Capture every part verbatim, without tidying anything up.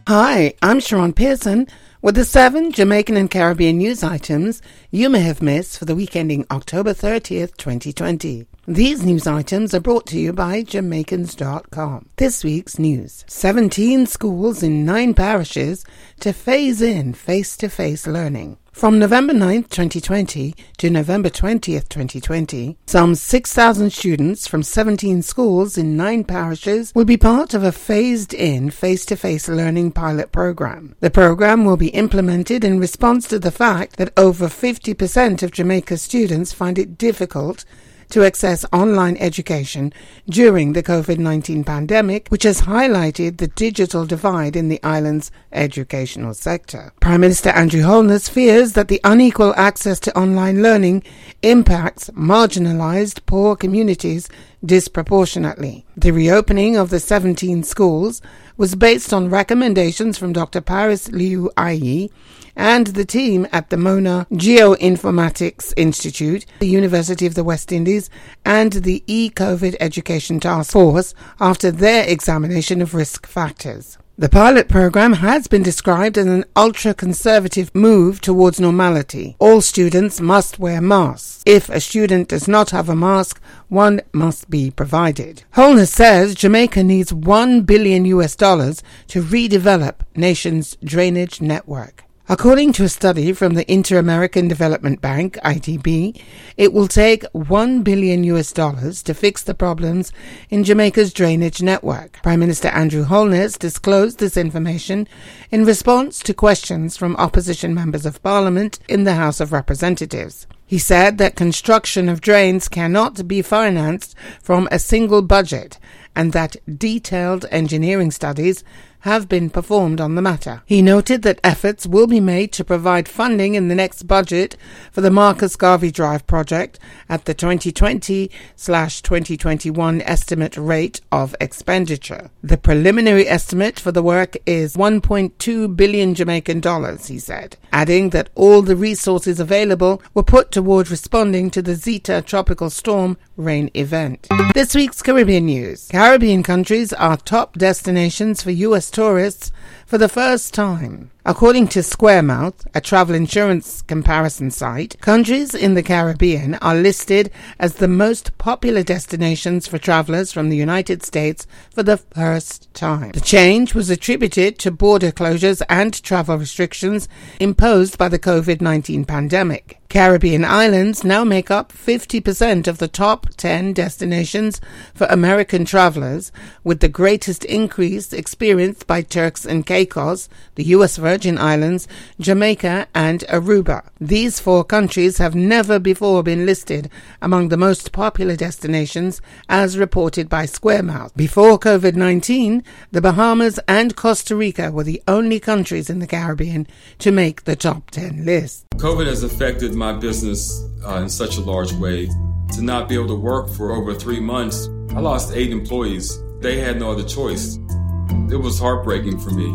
Hi, I'm Sharon Pearson with the seven Jamaican and Caribbean news items you may have missed for the week ending October thirtieth, twenty twenty. These news items are brought to you by Jamaicans dot com. This week's news. seventeen schools in nine parishes to phase in face-to-face learning. From November ninth, twenty twenty to November twentieth, twenty twenty, some six thousand students from seventeen schools in nine parishes will be part of a phased-in face-to-face learning pilot program. The program will be implemented in response to the fact that over fifty percent of Jamaica's students find it difficult to access online education during the COVID nineteen pandemic, which has highlighted the digital divide in the island's educational sector. Prime Minister Andrew Holness fears that the unequal access to online learning impacts marginalized poor communities disproportionately. The reopening of the seventeen schools was based on recommendations from Doctor Paris Liu Ayi and the team at the Mona Geoinformatics Institute, the University of the West Indies, and the e-COVID Education Task Force after their examination of risk factors. The pilot program has been described as an ultra-conservative move towards normality. All students must wear masks. If a student does not have a mask, one must be provided. Holness says Jamaica needs one billion U S dollars to redevelop nation's drainage network. According to a study from the Inter-American Development Bank, I D B, it will take one billion U S dollars to fix the problems in Jamaica's drainage network. Prime Minister Andrew Holness disclosed this information in response to questions from opposition members of Parliament in the House of Representatives. He said that construction of drains cannot be financed from a single budget and that detailed engineering studies have been performed on the matter. He noted that efforts will be made to provide funding in the next budget for the Marcus Garvey Drive project at the twenty twenty to twenty twenty-one estimate rate of expenditure. The preliminary estimate for the work is one point two billion Jamaican dollars, he said, adding that all the resources available were put toward responding to the Zeta tropical storm rain event. This week's Caribbean news. Caribbean countries are top destinations for U S tourists for the first time. According to SquareMouth, a travel insurance comparison site, countries in the Caribbean are listed as the most popular destinations for travelers from the United States for the first time. The change was attributed to border closures and travel restrictions imposed by the COVID nineteen pandemic. Caribbean islands now make up fifty percent of the top ten destinations for American travelers, with the greatest increase experienced by Turks and Caicos, the U S Virgin Islands, Jamaica, and Aruba. These four countries have never before been listed among the most popular destinations, as reported by SquareMouth. Before COVID nineteen, the Bahamas and Costa Rica were the only countries in the Caribbean to make the top ten list. COVID has affected my business uh, in such a large way. To not be able to work for over three months, I lost eight employees. They had no other choice. It was heartbreaking for me.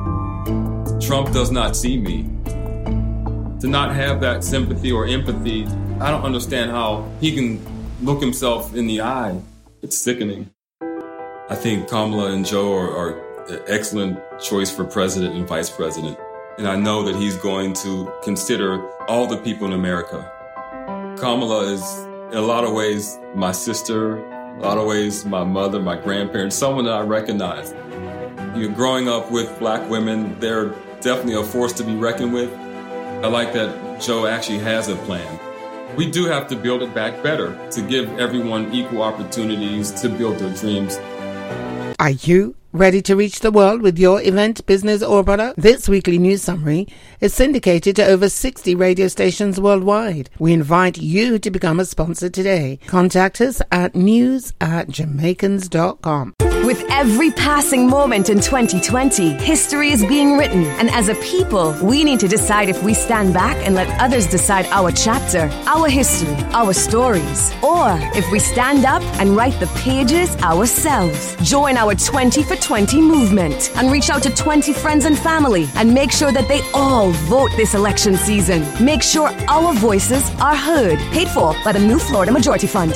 Trump does not see me. To not have that sympathy or empathy, I don't understand how he can look himself in the eye. It's sickening. I think Kamala and Joe are, are an excellent choice for president and vice president. And I know that he's going to consider all the people in America. Kamala is, in a lot of ways, my sister, in a lot of ways, my mother, my grandparents, someone that I recognize. You're growing up with black women, they're definitely a force to be reckoned with. I like that Joe actually has a plan. We do have to build it back better to give everyone equal opportunities to build their dreams. Are you ready to reach the world with your event, business, or product? This weekly news summary is syndicated to over sixty radio stations worldwide. We invite you to become a sponsor today. Contact us at news at Jamaicans dot com. With every passing moment in twenty twenty, history is being written. And as a people, we need to decide if we stand back and let others decide our chapter, our history, our stories. Or if we stand up and write the pages ourselves. Join our twenty for twenty movement and reach out to twenty friends and family and make sure that they all vote this election season. Make sure our voices are heard. Paid for by the New Florida Majority Fund.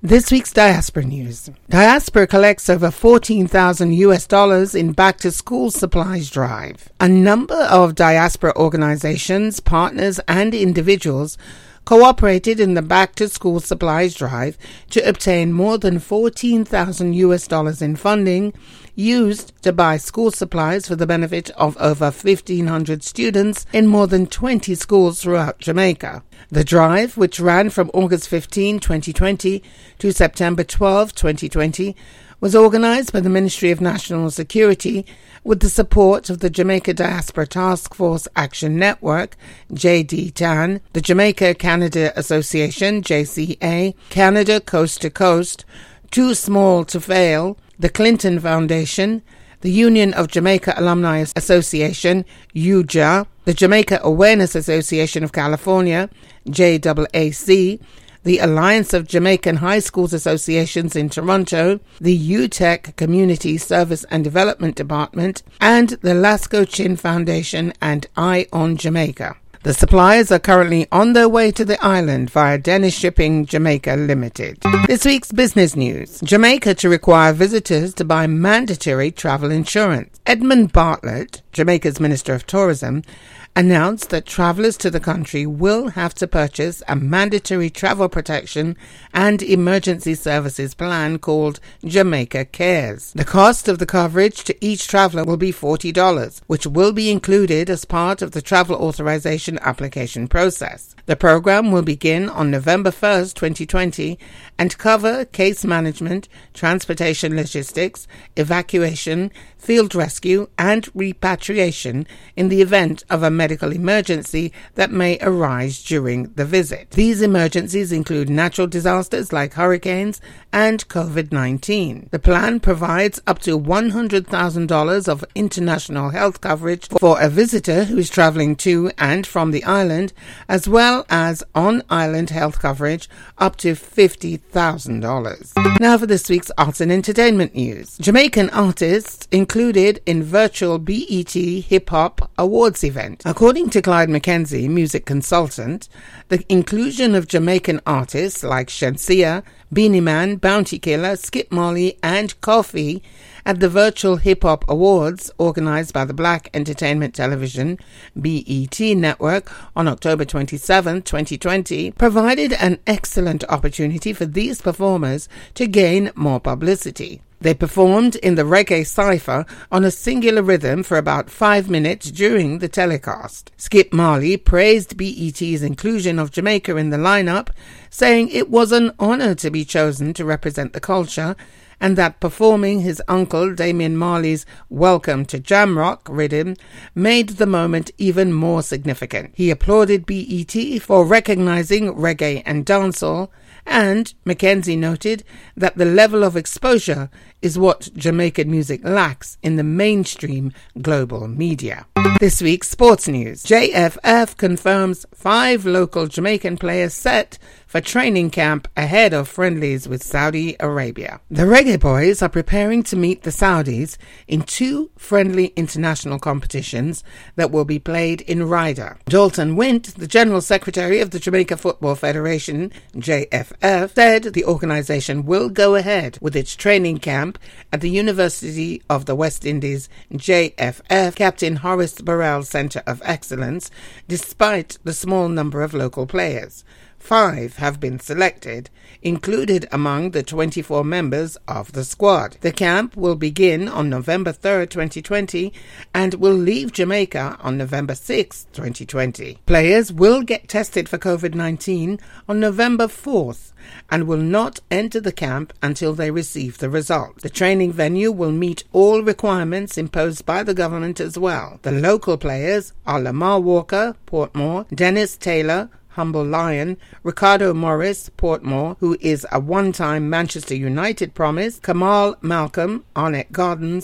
This week's Diaspora News. Diaspora collects over fourteen thousand U S dollars in back-to-school supplies drive. A number of diaspora organizations, partners, and individuals cooperated in the back-to-school supplies drive to obtain more than fourteen thousand U S dollars in funding used to buy school supplies for the benefit of over fifteen hundred students in more than twenty schools throughout Jamaica. The drive, which ran from August fifteenth, twenty twenty to September twelfth, twenty twenty, was organized by the Ministry of National Security with the support of the Jamaica Diaspora Task Force Action Network, J D T A N, the Jamaica-Canada Association, J C A, Canada Coast to Coast, Too Small to Fail, the Clinton Foundation, the Union of Jamaica Alumni Association, U J A, the Jamaica Awareness Association of California, J A A C, the Alliance of Jamaican High Schools Associations in Toronto, the U T E C Community Service and Development Department, and the Lasco Chin Foundation and Eye on Jamaica. The supplies are currently on their way to the island via Dennis Shipping Jamaica Limited. This week's business news. Jamaica to require visitors to buy mandatory travel insurance. Edmund Bartlett, Jamaica's Minister of Tourism, announced that travellers to the country will have to purchase a mandatory travel protection and emergency services plan called Jamaica Cares. The cost of the coverage to each traveller will be forty dollars, which will be included as part of the travel authorization application process. The program will begin on November first, twenty twenty, and cover case management, transportation logistics, evacuation, field rescue, and repatriation in the event of a medical emergency that may arise during the visit. These emergencies include natural disasters like hurricanes and COVID nineteen. The plan provides up to one hundred thousand dollars of international health coverage for a visitor who is traveling to and from the island, as well as on-island health coverage up to fifty thousand dollars. Now for this week's arts and entertainment news. Jamaican artists included in virtual B E T Hip Hop Awards event. According to Clyde McKenzie, music consultant, the inclusion of Jamaican artists like Shensia, Beanie Man, Bounty Killer, Skip Marley, and Coffee at the virtual Hip Hop Awards organized by the Black Entertainment Television B E T network on October twenty-seventh, twenty twenty provided an excellent opportunity for these performers to gain more publicity. They performed in the reggae cypher on a singular rhythm for about five minutes during the telecast. Skip Marley praised B E T's inclusion of Jamaica in the lineup, saying it was an honor to be chosen to represent the culture, and that performing his uncle Damian Marley's Welcome to Jamrock rhythm made the moment even more significant. He applauded B E T for recognizing reggae and dancehall, and Mackenzie noted that the level of exposure is what Jamaican music lacks in the mainstream global media. This week's sports news. J F F confirms five local Jamaican players set for training camp ahead of friendlies with Saudi Arabia. The Reggae Boys are preparing to meet the Saudis in two friendly international competitions that will be played in Ryder. Dalton Wint, the General Secretary of the Jamaica Football Federation, J F F, said the organization will go ahead with its training camp at the University of the West Indies J F F Captain Horace Burrell Centre of Excellence, despite the small number of local players. Five have been selected, included among the twenty-four members of the squad. The camp will begin on November third, twenty twenty, and will leave Jamaica on November sixth, twenty twenty. Players will get tested for COVID nineteen on November fourth and will not enter the camp until they receive the result. The training venue will meet all requirements imposed by the government as well. The local players are Lamar Walker, Portmore, Dennis Taylor, Humble Lion, Ricardo Morris, Portmore, who is a one-time Manchester United promise, Kamal Malcolm, Arnett Gardens,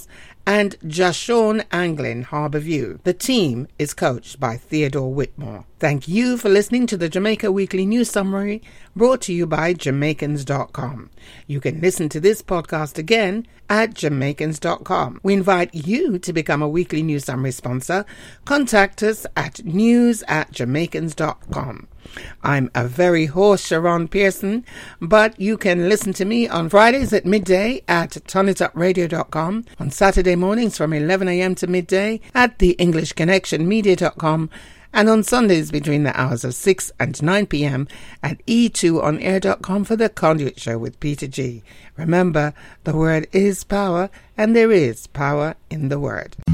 and Jashorn Anglin, Harbour View. The team is coached by Theodore Whitmore. Thank you for listening to the Jamaica Weekly News Summary, brought to you by Jamaicans dot com. You can listen to this podcast again at Jamaicans dot com. We invite you to become a Weekly News Summary sponsor. Contact us at news at Jamaicans dot com. I'm a very hoarse Sharon Pearson, but you can listen to me on Fridays at midday at turn it up radio dot com, on Saturday mornings from eleven a.m. to midday at the english connection media dot com, and on Sundays between the hours of six and nine p.m. at e two on air dot com for The Conduit Show with Peter G. Remember, the word is power, and there is power in the word.